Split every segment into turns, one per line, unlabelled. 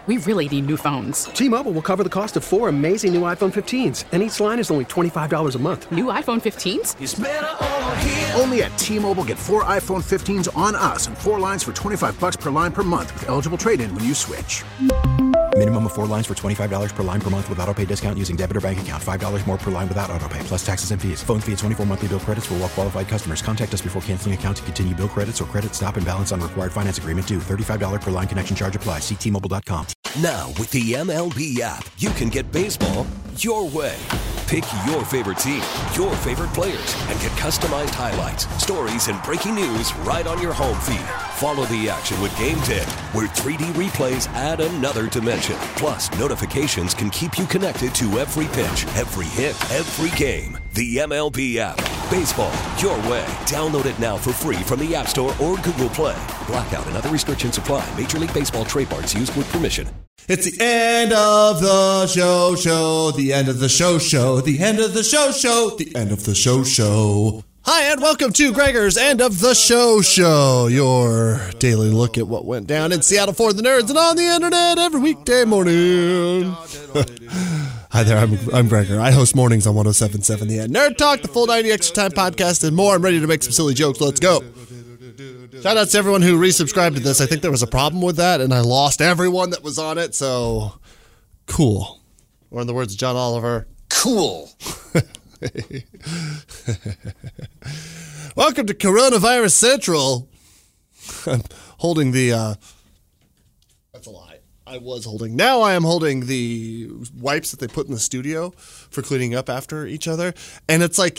We really need new phones.
T-Mobile will cover the cost of 4 amazing new iPhone 15s, and each line is only $25 a month.
New iPhone 15s?
It's better over here.
Only at T-Mobile, get 4 iPhone 15s on us and 4 lines for $25 per line per month with eligible trade-in when you switch.
Minimum of 4 lines for $25 per line per month with autopay discount using debit or bank account. $5 more per line without autopay, plus taxes and fees. Phone fee at 24 monthly bill credits for well-qualified customers. Contact us before canceling account to continue bill credits or credit stop and balance on required finance agreement due. $35 per line connection charge applies. See T-Mobile.com.
Now, with the MLB app, you can get baseball your way. Pick your favorite team, your favorite players, and get customized highlights, stories, and breaking news right on your home feed. Follow the action with Game Day, where 3D replays add another dimension. Plus, notifications can keep you connected to every pitch, every hit, every game. The MLB app. Baseball your way. Download it now for free from the App Store or Google Play. Blackout and other restrictions apply. Major League Baseball trademarks used with permission.
It's the end of the show, the end of the show, the end of the show, the end of the show. Hi, and welcome to Gregor's End of the Show, your daily look at what went down in Seattle for the nerds and on the internet every weekday morning. Hi there, I'm Gregor. I host mornings on 107.7 The End. Nerd Talk, the full 90 Extra Time podcast, and more. I'm ready to make some silly jokes. Let's go. Shout out to everyone who resubscribed to this. I think there was a problem with that, and I lost everyone that was on it, so cool. Or in the words of John Oliver, cool. Welcome to Coronavirus Central. I'm holding the, that's a lie. I was holding. Now I am holding the wipes that they put in the studio for cleaning up after each other, and it's like,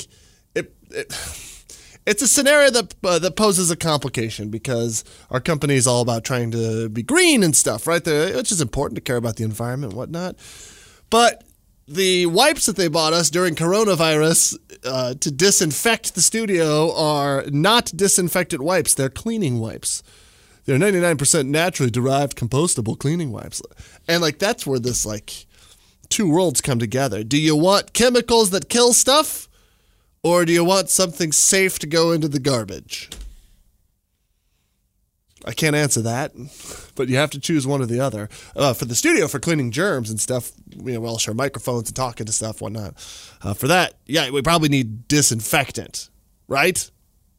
it's a scenario that poses a complication because our company is all about trying to be green and stuff, right? Which is important to care about the environment and whatnot. But the wipes that they bought us during coronavirus to disinfect the studio are not disinfectant wipes. They're cleaning wipes. They're 99% naturally derived compostable cleaning wipes. And like that's where this like two worlds come together. Do you want chemicals that kill stuff? Or do you want something safe to go into the garbage? I can't answer that, but you have to choose one or the other. For the studio, for cleaning germs and stuff, we all share microphones and talking to stuff, whatnot. For that, yeah, we probably need disinfectant, right?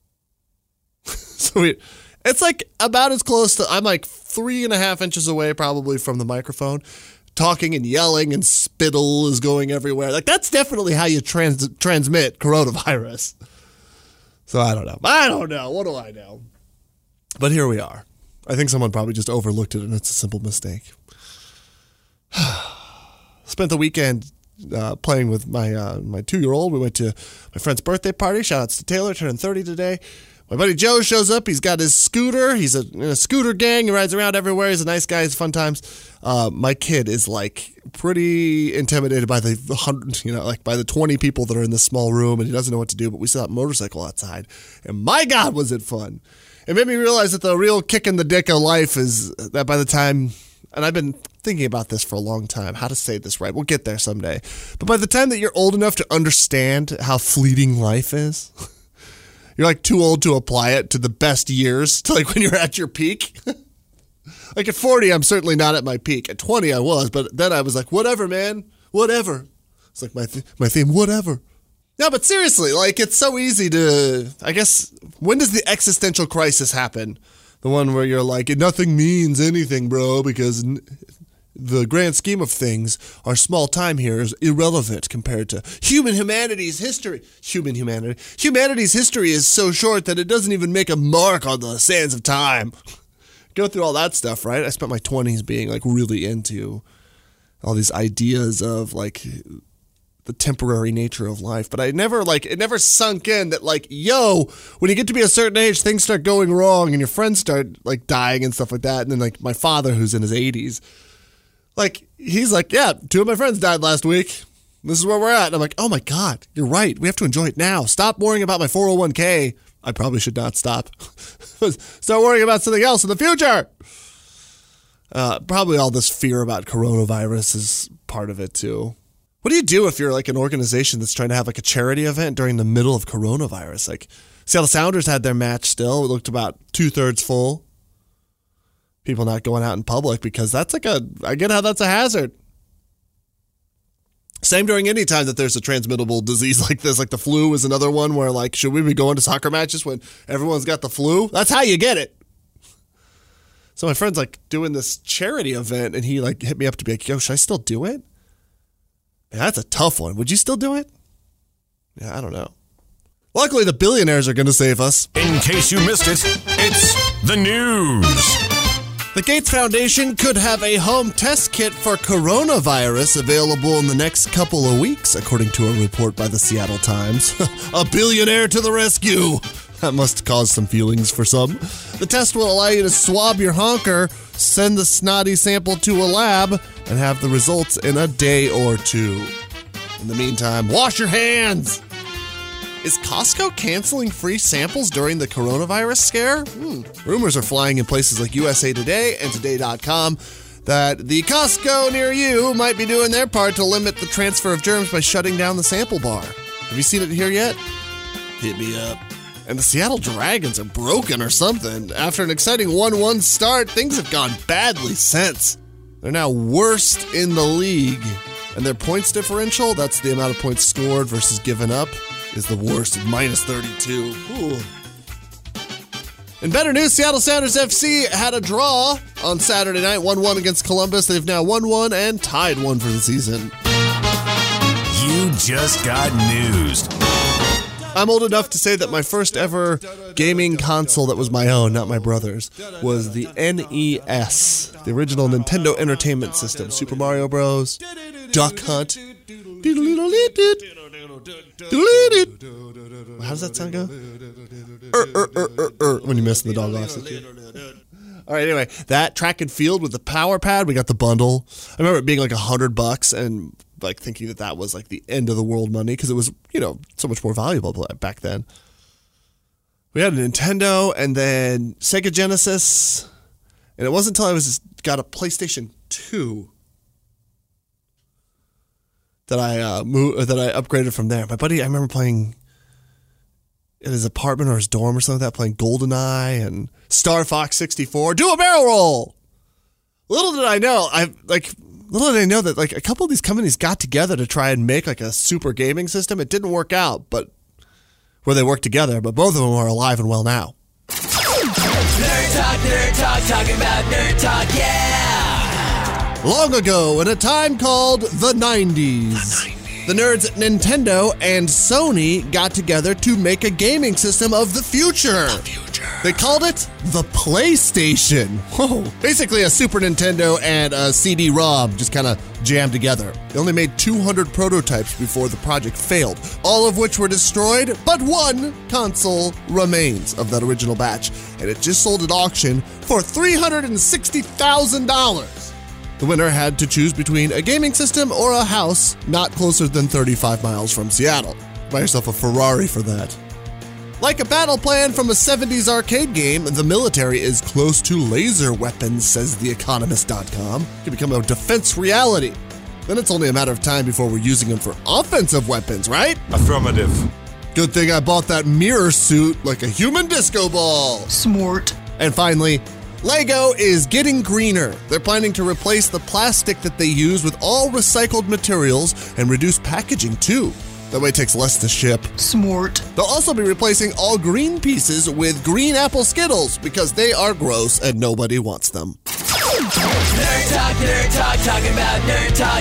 So it's like about as close to, I'm like 3.5 inches away probably from the microphone. Talking and yelling and spittle is going everywhere. Like that's definitely how you transmit coronavirus. So I don't know. What do I know? But here we are. I think someone probably just overlooked it and it's a simple mistake. Spent the weekend playing with my 2-year-old. We went to my friend's birthday party. Shout outs to Taylor, turning 30 today. My buddy Joe shows up. He's got his scooter. He's in a scooter gang. He rides around everywhere. He's a nice guy. It's fun times. My kid is like pretty intimidated by the 100, like by the 20 people that are in this small room, and he doesn't know what to do. But we saw that motorcycle outside, and my God, was it fun! It made me realize that the real kick in the dick of life is that by the time, and I've been thinking about this for a long time, how to say this right. We'll get there someday. But by the time that you're old enough to understand how fleeting life is. You're like too old to apply it to the best years, to like when you're at your peak. Like at 40, I'm certainly not at my peak. At 20, I was, but then I was like, whatever, man, whatever. It's like my theme, whatever. No, but seriously, like it's so easy to, I guess, when does the existential crisis happen? The one where you're like, nothing means anything, bro, because the grand scheme of things, our small time here is irrelevant compared to humanity's history. Humanity's history is so short that it doesn't even make a mark on the sands of time. Go through all that stuff, right? I spent my 20s being like really into all these ideas of like the temporary nature of life, but it never sunk in that like, yo, when you get to be a certain age, things start going wrong and your friends start like dying and stuff like that. And then like my father, who's in his 80s, like, he's like, yeah, 2 of my friends died last week. This is where we're at. And I'm like, oh my God, you're right. We have to enjoy it now. Stop worrying about my 401k. I probably should not stop. Start worrying about something else in the future. Probably all this fear about coronavirus is part of it too. What do you do if you're like an organization that's trying to have like a charity event during the middle of coronavirus? Like Seattle Sounders had their match still. It looked about 2/3 full. people not going out in public because I get how that's a hazard. Same during any time that there's a transmittable disease like this, like the flu is another one where like, should we be going to soccer matches when everyone's got the flu? That's how you get it. So my friend's like doing this charity event and he like hit me up to be like, yo, should I still do it? Man, that's a tough one. Would you still do it? Yeah, I don't know. Luckily, the billionaires are going to save us.
In case you missed it, it's the news.
The Gates Foundation could have a home test kit for coronavirus available in the next couple of weeks, according to a report by the Seattle Times. A billionaire to the rescue. That must cause some feelings for some. The test will allow you to swab your honker, send the snotty sample to a lab, and have the results in a day or two. In the meantime, wash your hands! Is Costco canceling free samples during the coronavirus scare? Rumors are flying in places like USA Today and Today.com that the Costco near you might be doing their part to limit the transfer of germs by shutting down the sample bar. Have you seen it here yet? Hit me up. And the Seattle Dragons are broken or something. After an exciting 1-1 start, things have gone badly since. They're now worst in the league. And their points differential, that's the amount of points scored versus given up, is the worst at -32. Ooh. In better news, Seattle Sounders FC had a draw on Saturday night, 1-1 against Columbus. They've now won one and tied one for the season.
You just got newsed.
I'm old enough to say that my first ever gaming console that was my own, not my brother's, was the NES, the original Nintendo Entertainment System. Super Mario Bros., Duck Hunt. How does that sound go? When you miss the dog off. All right, anyway, that track and field with the power pad, we got the bundle. I remember it being like $100 and like thinking that was like the end of the world money because it was, so much more valuable back then. We had a Nintendo and then Sega Genesis, and it wasn't until I got a PlayStation 2 that I upgraded from there. My buddy, I remember playing in his apartment or his dorm or something like that, playing GoldenEye and Star Fox 64. Do a barrel roll! Little did I know that like a couple of these companies got together to try and make like a super gaming system. It didn't work out, but where they worked together, but both of them are alive and well now.
Nerd talk, talking about nerd talk, yeah!
Long ago, in a time called the 90s, the nerds at Nintendo and Sony got together to make a gaming system of the future. They called it the PlayStation. Whoa. Basically a Super Nintendo and a CD-ROM just kind of jammed together. They only made 200 prototypes before the project failed, all of which were destroyed, but one console remains of that original batch, and it just sold at auction for $360,000. The winner had to choose between a gaming system or a house not closer than 35 miles from Seattle. Buy yourself a Ferrari for that. Like a battle plan from a 70s arcade game, the military is close to laser weapons, says TheEconomist.com. It can become a defense reality. Then it's only a matter of time before we're using them for offensive weapons, right?
Affirmative.
Good thing I bought that mirror suit like a human disco ball.
Smart.
And finally, Lego is getting greener. They're planning to replace the plastic that they use with all recycled materials and reduce packaging too. That way it takes less to ship.
Smart.
They'll also be replacing all green pieces with green apple Skittles because they are gross and nobody wants them.
Nerd talk, talking about nerd talk,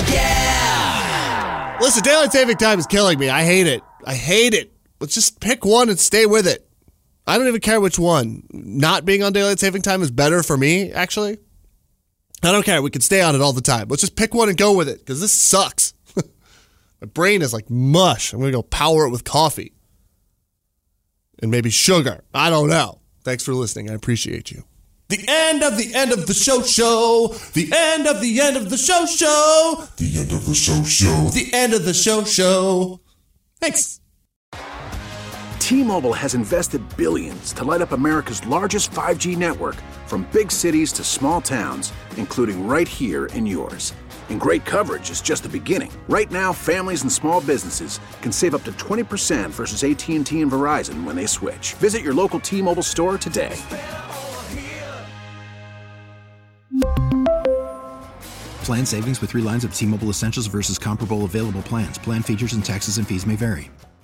yeah!
Listen, daylight saving time is killing me. I hate it. Let's just pick one and stay with it. I don't even care which one. Not being on daylight saving time is better for me, actually. I don't care. We can stay on it all the time. Let's just pick one and go with it because this sucks. My brain is like mush. I'm going to go power it with coffee. And maybe sugar. I don't know. Thanks for listening. I appreciate you. The end of the end of the show. The end of the end of the show. The end of the show. The end of the show. Thanks.
T-Mobile has invested billions to light up America's largest 5G network, from big cities to small towns, including right here in yours. And great coverage is just the beginning. Right now, families and small businesses can save up to 20% versus AT&T and Verizon when they switch. Visit your local T-Mobile store today.
Plan savings with 3 lines of T-Mobile Essentials versus comparable available plans. Plan features and taxes and fees may vary.